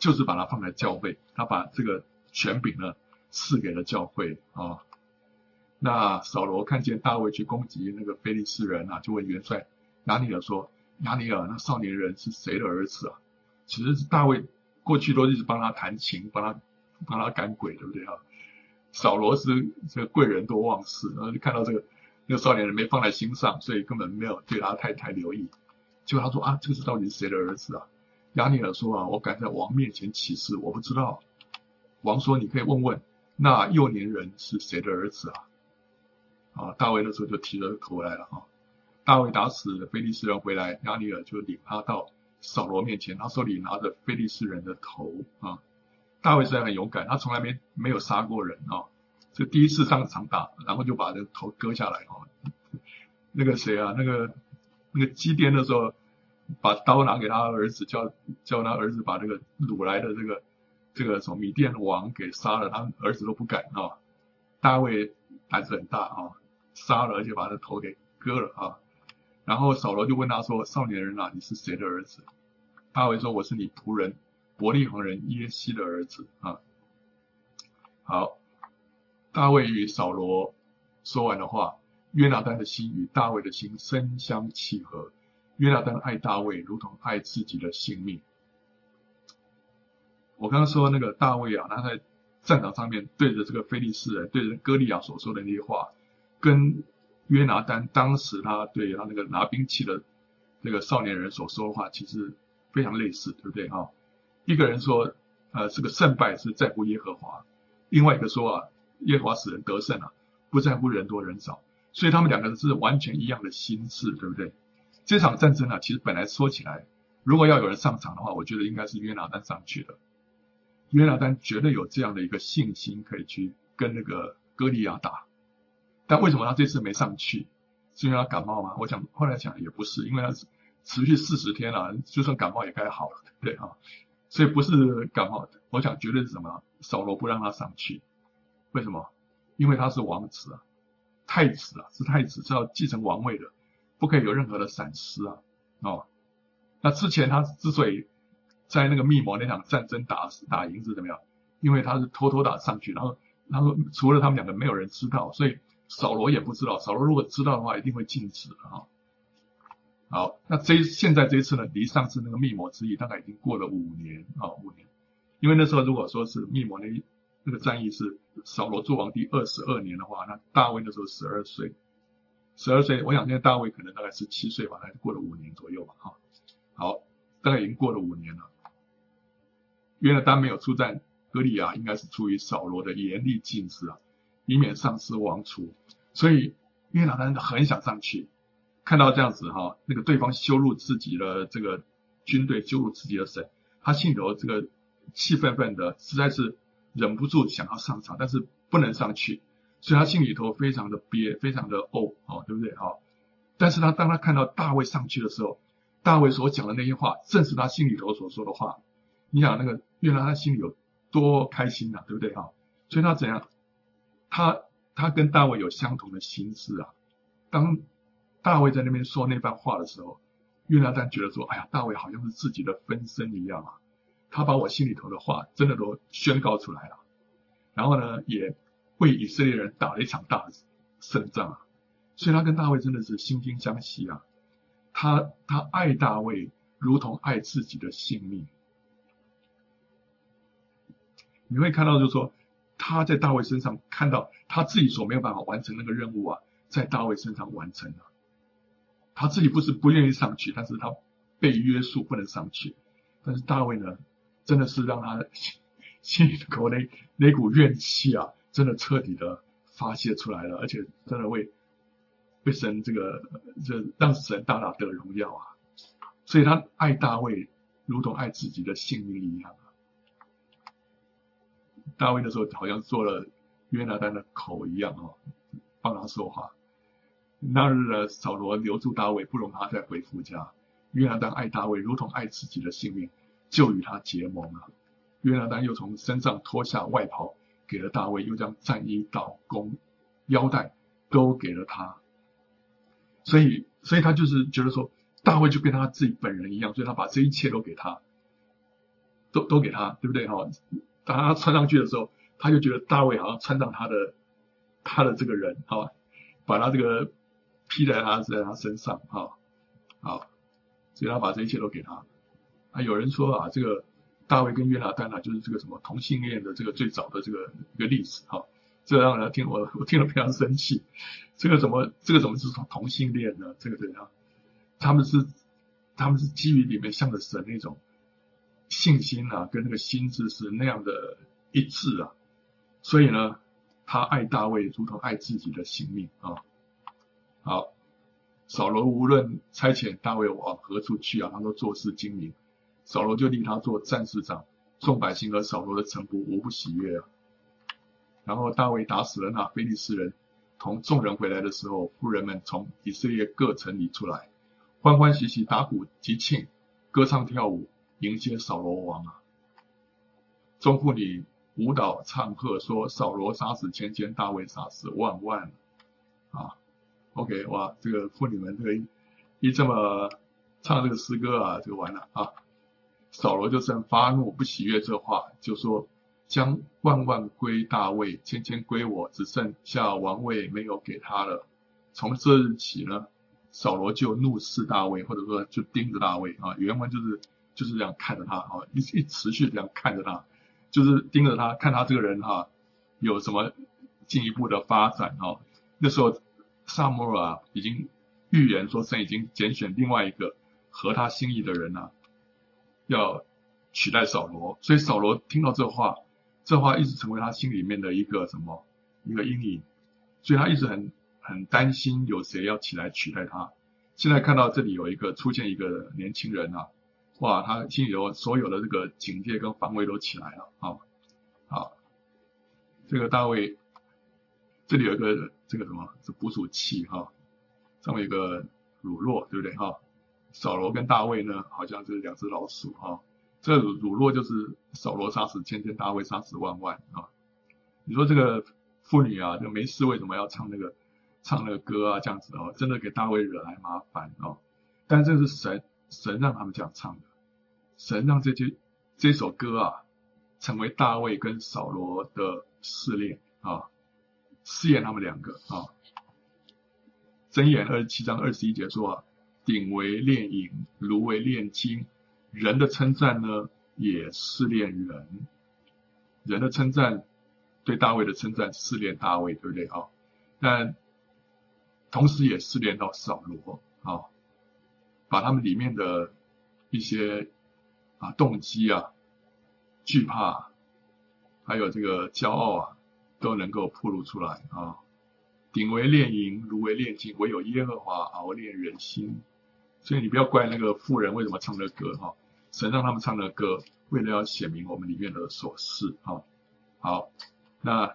就是把它放在教会，他把这个权柄呢赐给了教会啊、哦。那扫罗看见大卫去攻击那个非利士人啊，就问元帅亚尼尔说：“亚尼尔，那少年人是谁的儿子啊？”其实是大卫过去都一直帮他弹琴，帮他帮他赶鬼，对不对啊？扫罗是这个贵人多忘事，然后就看到这个那个少年人没放在心上，所以根本没有对他太太留意。结果他说啊，这个是到底是谁的儿子啊？亚尼尔说啊，我敢在王面前起誓，我不知道。王说你可以问问那幼年人是谁的儿子啊？啊，大卫那时候就提了头来了啊。大卫打死非利士人回来，亚尼尔就领他到扫罗面前，他手里拿着非利士人的头啊。大卫虽然很勇敢，他从来没没有杀过人啊，这第一次上场打，然后就把这个头割下来啊。那个谁啊，那个那个基甸的时候，把刀拿给他儿子，叫叫他儿子把这个掳来的这个这个什么米甸王给杀了，他儿子都不敢啊。大卫胆子很大啊，杀了而且把他的头给割了啊。然后扫罗就问他说：“少年人啊，你是谁的儿子？”大卫说：“我是你仆人伯利恒人耶西的儿子啊。”好，大卫与扫罗说完的话，约拿单的心与大卫的心深相契合。约拿单爱大卫如同爱自己的性命。我刚刚说那个大卫啊，他在战场上面对着这个非利士人，对着歌利亚所说的那些话，跟约拿单当时他对他那个拿兵器的这个少年人所说的话，其实非常类似，对不对啊？一个人说，呃，这个胜败是在乎耶和华；另外一个说啊，耶和华使人得胜啊，不在乎人多人少。所以他们两个是完全一样的心智，对不对？这场战争啊，其实本来说起来，如果要有人上场的话，我觉得应该是约拿单上去的。约拿单绝对有这样的一个信心，可以去跟那个歌利亚打。但为什么他这次没上去？是因为他感冒吗？我想后来想也不是，因为他持续四十天了、啊，就算感冒也该好了，对不对啊？所以不是感冒的，我想绝对是什么？扫罗不让他上去，为什么？因为他是王子啊，太子啊，是太子是要继承王位的，不可以有任何的闪失啊。哦，那之前他之所以在那个密谋那场战争打打赢是怎么样？因为他是偷偷打上去，然后然后除了他们两个没有人知道，所以扫罗也不知道。扫罗如果知道的话，一定会禁止啊。好，那这现在这一次呢，离上次那个密谋之役大概已经过了五年啊，五年。因为那时候如果说是密谋那那个战役是扫罗做王第二十二年的话，那大卫那时候十二岁，十二岁，我想现在大卫可能大概十七岁吧，大概过了五年左右吧，哈。好，大概已经过了五年了。约拿单没有出战歌利亚，应该是出于扫罗的严厉禁止啊，以免丧失王储。所以约拿单很想上去，看到这样子哈，那个对方羞辱自己的这个军队，羞辱自己的神，他心里头这个气愤愤的，实在是忍不住想要上场，但是不能上去，所以他心里头非常的憋，非常的怄，哦，对不对啊？但是他当他看到大卫上去的时候，大卫所讲的那些话，正是他心里头所说的话。你想那个约拿单心里有多开心啊，对不对啊？所以他怎样？他他跟大卫有相同的心思啊。当大卫在那边说那番话的时候，约拿单觉得说，哎呀，大卫好像是自己的分身一样啊。他把我心里头的话真的都宣告出来了，然后呢，也为以色列人打了一场大的胜仗啊。所以他跟大卫真的是惺惺相惜啊。他他爱大卫如同爱自己的性命。你会看到就是说，他在大卫身上看到他自己所没有办法完成那个任务啊，在大卫身上完成了。他自己不是不愿意上去，但是他被约束不能上去。但是大卫呢，真的是让他心里头那那股怨气啊，真的彻底的发泄出来了，而且真的为为神这个这让神大大得荣耀啊。所以他爱大卫如同爱自己的性命一样啊。大卫那时候好像做了约拿单的口一样哦，帮他说话。那日呢，扫罗留住大卫，不容他再回父家。约拿单爱大卫如同爱自己的性命，就与他结盟了。约拿单又从身上脱下外袍给了大卫，又将战衣、刀弓、腰带都给了他。所以，所以他就是觉得说，大卫就跟他自己本人一样，所以他把这一切都给他。 都都给他，对不对哈？当他穿上去的时候，他就觉得大卫好像穿上他的他的这个人哈，把他这个披在他在他身上哈，好，所以他把这一切都给他。啊，有人说啊，这个大卫跟约拿单啊，就是这个什么同性恋的这个最早的这个一个例子哈，这个让人听我我听了非常生气。这个怎么这个怎么是同性恋呢？这个对啊，他们是他们是基于里面向着神那种信心啊，跟那个心智是那样的一致啊，所以呢，他爱大卫如同爱自己的性命啊。好，扫罗无论差遣大卫往何处去啊，他都做事精明。扫罗就立他做战士长，众百姓和扫罗的臣仆无不喜悦啊。然后大卫打死了那非利士人，同众人回来的时候，妇人们从以色列各城里出来，欢欢喜喜打鼓击磬，歌唱跳舞，迎接扫罗王啊。众妇女舞蹈唱和，说扫罗杀死千千，大卫杀死万万啊。OK， 哇，这个妇女们这个一一这么唱这个诗歌啊，就完了啊。扫罗就甚发怒，不喜悦这话，就说将万万归大卫，千千归我，只剩下王位没有给他了。从这日起呢，扫罗就怒视大卫，或者说就盯着大卫啊。原文就是就是这样看着他啊，一一持续这样看着他，就是盯着他，看他这个人哈、啊、有什么进一步的发展啊。那时候撒母耳啊已经预言说，神已经拣选另外一个合他心意的人啊，要取代扫罗。所以扫罗听到这话，这话一直成为他心里面的一个什么一个阴影，所以他一直很很担心有谁要起来取代他。现在看到这里有一个出现一个年轻人啊，哇，他心里有所有的这个警戒跟防卫都起来了啊。好，这个大卫这里有一个这个什么是捕鼠器哈、啊，上面有个乳酪，对不对哈、啊？扫罗跟大卫呢，好像是两只老鼠哈、啊。这个乳乳酪就是扫罗杀死千千，大卫杀死万万啊。你说这个妇女啊，就没事为什么要唱那个唱那个歌啊，这样子哦，真的给大卫惹来麻烦哦。但这是神神让他们这样唱的，神让这句这首歌啊，成为大卫跟扫罗的试炼啊，试验他们两个啊。箴言二十七章二十一节说啊，鼎为炼银，炉为炼金，人的称赞呢也试炼人。人的称赞，对大卫的称赞试炼大卫，对不对啊？但同时也试炼到扫罗啊，把他们里面的一些啊动机啊、惧怕，还有这个骄傲啊，都能够暴露出来啊。鼎为炼银，炉为炼金，唯有耶和华熬炼人心。所以你不要怪那个妇人为什么唱这个歌哈，神让他们唱这个歌，为了要显明我们里面的所示哈。好，那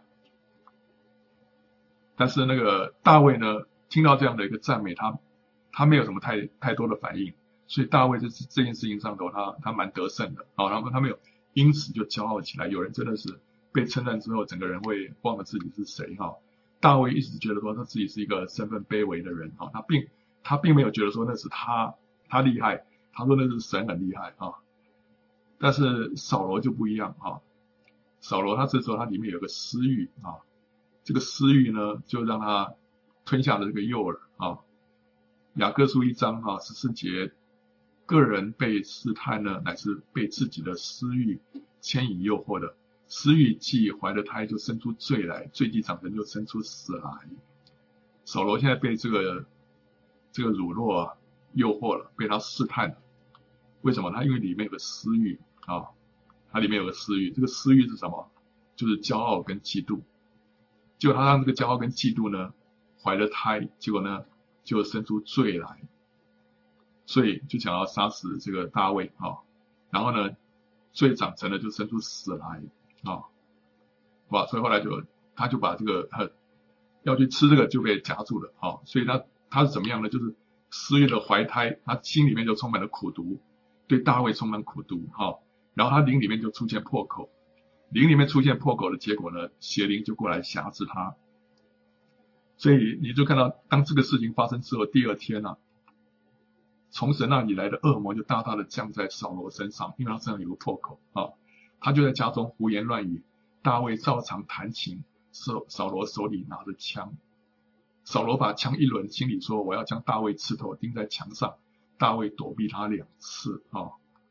但是那个大卫呢，听到这样的一个赞美，他他没有什么太太多的反应，所以大卫这这件事情上头，他他蛮得胜的啊，然后他没有因此就骄傲起来。有人真的是被称赞之后，整个人会忘了自己是谁哈。大卫一直觉得说他自己是一个身份卑微的人啊，他并他并没有觉得说那是他他厉害，他说那是神很厉害啊。但是扫罗就不一样啊，扫罗他这时候他里面有个私欲啊，这个私欲呢就让他吞下了这个诱饵啊。雅各书一章啊十四节，个人被试探呢，乃是被自己的私欲牵引诱惑的。私欲既怀了胎，就生出罪来；罪既长成，就生出死来。扫罗现在被这个这个乳酪啊诱惑了，被他试探了。为什么？他因为里面有个私欲啊，他里面有个私欲。这个私欲是什么？就是骄傲跟嫉妒。结果他让这个骄傲跟嫉妒呢怀了胎，结果呢就生出罪来，所以就想要杀死这个大卫啊。然后呢，罪长成了，就生出死来。啊，哇！所以后来就他就把这个呃要去吃这个就被夹住了啊，所以他他是怎么样呢？就是私欲的怀胎，他心里面就充满了苦毒，对大卫充满苦毒哈、啊。然后他灵里面就出现破口，灵里面出现破口的结果呢，邪灵就过来辖制他。所以你就看到，当这个事情发生之后，第二天啊， 从神那里来的恶魔就大大的降在扫罗身上，因为他身上有个破口啊，他就在家中胡言乱语。大卫照常弹琴，扫扫罗手里拿着枪。扫罗把枪一抡，心里说：“我要将大卫刺头钉在墙上。”大卫躲避他两次啊。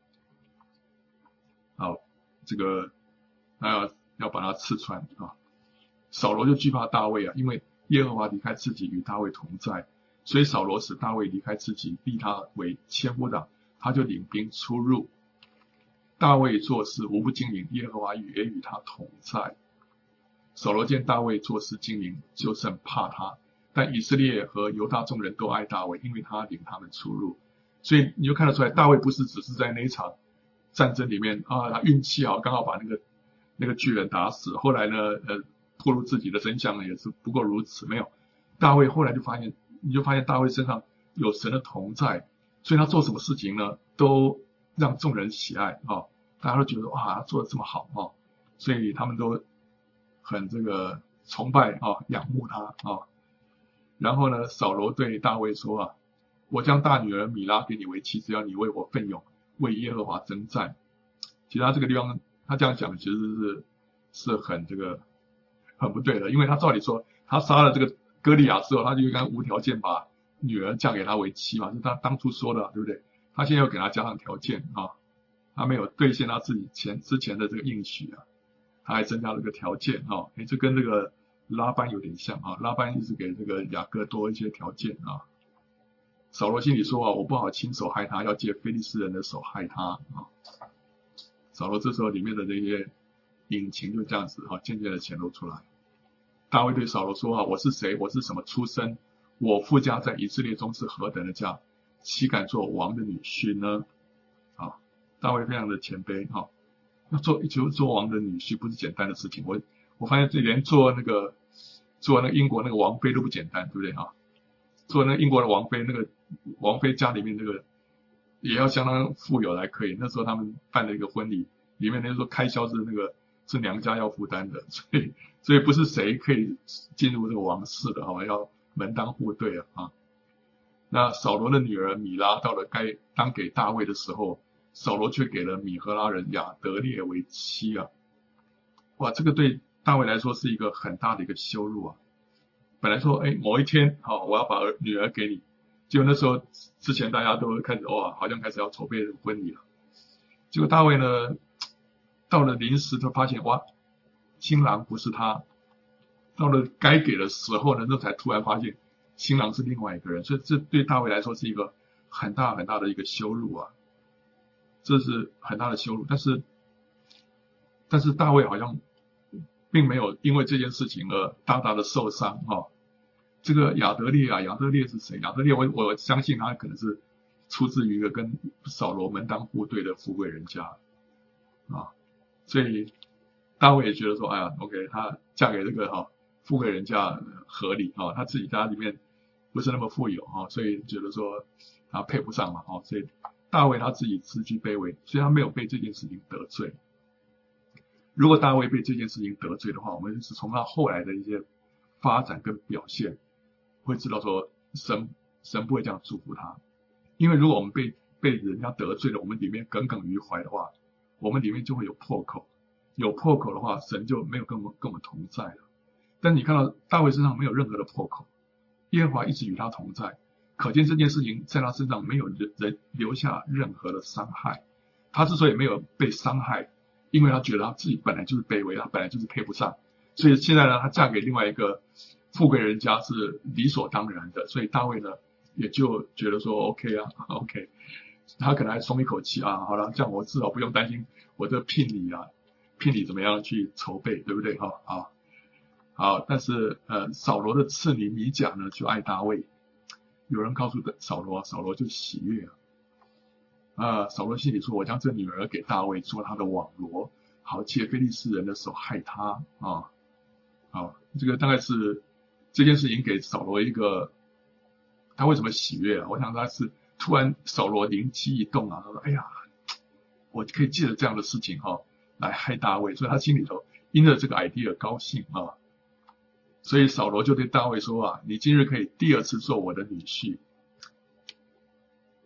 好，这个他要要把他刺穿啊。扫罗就惧怕大卫啊，因为耶和华离开自己与大卫同在，所以扫罗使大卫离开自己，立他为千夫长，他就领兵出入。大卫做事无不精明，耶和华也与他同在。扫罗见大卫做事精明，就甚怕他。但以色列和犹大众人都爱大卫，因为他领他们出入。所以你就看得出来，大卫不是只是在那一场战争里面啊，他运气好，刚好把那个那个巨人打死。后来呢，呃，暴露自己的真相呢，也是不过如此。没有，大卫后来就发现，你就发现大卫身上有神的同在，所以他做什么事情呢，都让众人喜爱啊，大家都觉得哇，他做得这么好啊，所以他们都很这个崇拜啊，仰慕他啊。然后呢，扫罗对大卫说啊，我将大女儿米拉给你为妻，只要你为我奋勇，为耶和华征战。其实他这个地方，他这样讲其实是是很这个很不对的，因为他照理说，他杀了这个歌利亚之后，他就应该无条件把女儿嫁给他为妻嘛，是他当初说的，对不对？他现在又给他加上条件啊，他没有兑现他自己前之前的这个应许啊，他还增加了个条件啊，诶，这跟这个拉班有点像啊，拉班一直给这个雅各多一些条件啊。扫罗心里说啊，我不好亲手害他，要借非利士人的手害他啊。扫罗这时候里面的这些隐情就这样子啊，渐渐的显露出来。大卫对扫罗说啊，我是谁？我是什么出身？我父家在以色列中是何等的家，岂敢做王的女婿呢？啊，大卫非常的谦卑啊，要做就做王的女婿不是简单的事情。我我发现这连做那个做那个英国那个王妃都不简单，对不对啊？做那个英国的王妃，那个王妃家里面那个也要相当富有才可以。那时候他们办了一个婚礼，里面那时候开销是那个是娘家要负担的，所以所以不是谁可以进入这个王室的，好吧？要门当户对啊啊。那扫罗的女儿米拉到了该当给大卫的时候，扫罗却给了米赫拉人亚得列为妻啊！哇，这个对大卫来说是一个很大的一个羞辱啊！本来说，哎，某一天，好、哦，我要把女儿给你，结果那时候之前大家都开始哇，好像开始要筹备婚礼了。结果大卫呢，到了临时就发现哇，新郎不是他，到了该给的时候呢，那才突然发现新郎是另外一个人，所以这对大卫来说是一个很大很大的一个羞辱啊，这是很大的羞辱。但是，但是大卫好像并没有因为这件事情而大大的受伤哈、哦。这个亚得列啊，亚得列是谁？亚得列我我相信他可能是出自于一个跟扫罗门当户对的富贵人家啊，所以大卫也觉得说，哎呀 ，OK， 他嫁给这个哈、哦、富贵人家合理啊、哦，他自己家里面不是那么富有啊、哦，所以觉得说他配不上嘛，哦，所以大卫他自己自居卑微，所以他没有被这件事情得罪。如果大卫被这件事情得罪的话，我们是从他后来的一些发展跟表现会知道说神神不会这样祝福他，因为如果我们被被人家得罪了，我们里面耿耿于怀的话，我们里面就会有破口，有破口的话，神就没有跟我们跟我们同在了。但你看到大卫身上没有任何的破口，耶和华一直与他同在，可见这件事情在他身上没有人人留下任何的伤害。他之所以没有被伤害，因为他觉得他自己本来就是卑微，他本来就是配不上，所以现在呢，他嫁给另外一个富贵人家是理所当然的，所以大卫呢也就觉得说 OK 啊 OK， 他可能还松一口气啊，好了，这样我至少不用担心我这聘礼啊聘礼怎么样去筹备，对不对哈？好，好，但是呃扫罗的次女米甲呢就爱大卫，有人告诉扫罗，扫罗就喜悦了。啊，扫罗心里说，我将这女儿给大卫做他的网罗，好借非利士人的手害他啊。好，这个大概是这件事情给扫罗一个，他为什么喜悦啊？我想他是突然扫罗灵机一动啊，他说，哎呀，我可以借着这样的事情哈、哦、来害大卫，所以他心里头因着这个 idea 高兴啊。所以扫罗就对大卫说啊，你今日可以第二次做我的女婿。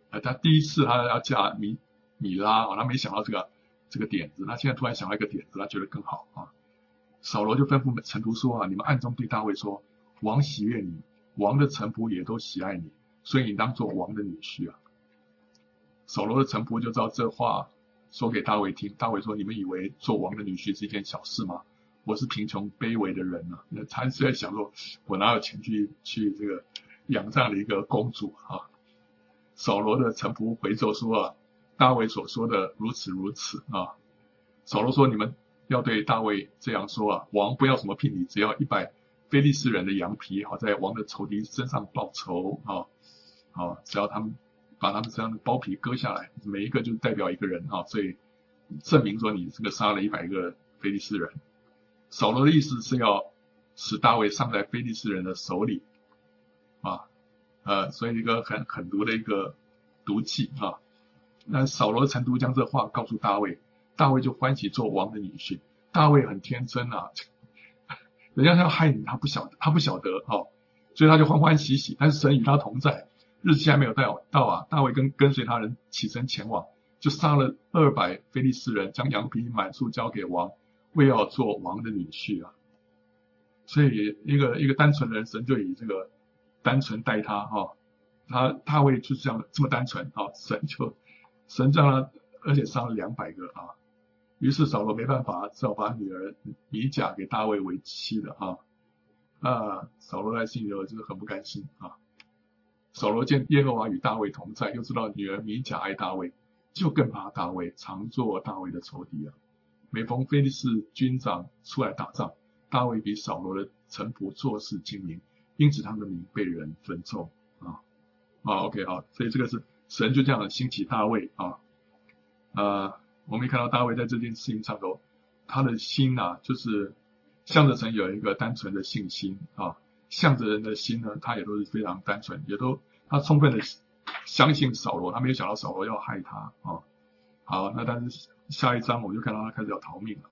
呃，他第一次他要嫁米米拉啊，他没想到这个这个点子，他现在突然想到一个点子，他觉得更好啊。扫罗就吩咐臣仆说啊，你们暗中对大卫说，王喜悦你，王的臣仆也都喜爱你，所以你当做王的女婿啊。扫罗的臣仆就照这话说给大卫听。大卫说，你们以为做王的女婿是一件小事吗？我是贫穷卑微的人啊。那他是在想说，我哪有钱去去这个养这样的一个公主啊？扫罗的臣仆回奏说啊，大卫所说的如此如此啊。扫罗说，你们要对大卫这样说啊，王不要什么聘礼，只要一百非利士人的羊皮，好在王的仇敌身上报仇啊。好，只要他们把他们身上的包皮割下来，每一个就代表一个人啊，所以证明说你这个杀了一百个非利士人。扫罗的意思是要使大卫丧在非利士人的手里啊，呃，所以一个很狠毒的一个毒计啊。那扫罗的臣仆将这话告诉大卫，大卫就欢喜做王的女婿。大卫很天真啊，人家要害你，他不晓得，他不晓得哦，所以他就欢欢喜喜。但是神与他同在，日期还没有到到啊，大卫跟跟随他人起身前往，就杀了二百非利士人，将羊皮满数交给王，为要做王的女婿啊。所以一个一个单纯的人，神就以这个单纯待他啊、哦，他大卫就这样这么单纯啊、哦，神就神让他，而且杀了两百个啊。于是扫罗没办法，只好把女儿米甲给大卫为妻了啊。那扫罗在心里头就是很不甘心啊。扫罗见耶和华与大卫同在，又知道女儿米甲爱大卫，就更怕大卫，常做大卫的仇敌啊。每逢非利士军长出来打仗，大卫比扫罗的臣仆做事精明，因此他的名被人尊重啊。啊 ，OK 啊，所以这个是神就这样兴起大卫啊。呃，我们也看到大卫在这件事情上头，他的心啊，就是向着神有一个单纯的信心啊。向着人的心呢，他也都是非常单纯，也都他充分的相信扫罗，他没有想到扫罗要害他啊。好，那但是下一章我们就看到他开始要逃命了。